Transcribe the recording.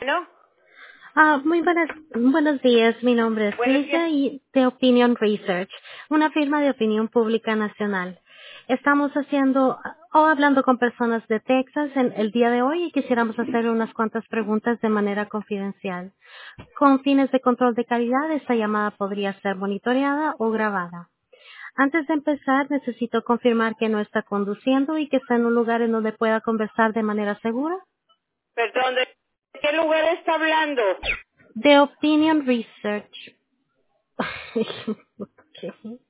Bueno, Muy buenos días. Mi nombre es buenos días. Lisa y de Opinion Research, una firma de opinión pública nacional. Estamos hablando con personas de Texas en el día de hoy y quisiéramos hacer unas cuantas preguntas de manera confidencial. Con fines de control de calidad, esta llamada podría ser monitoreada o grabada. Antes de empezar, necesito confirmar que no está conduciendo y que está en un lugar en donde pueda conversar de manera segura. Perdón, ¿de qué lugar está hablando? De Opinion Research. Ok.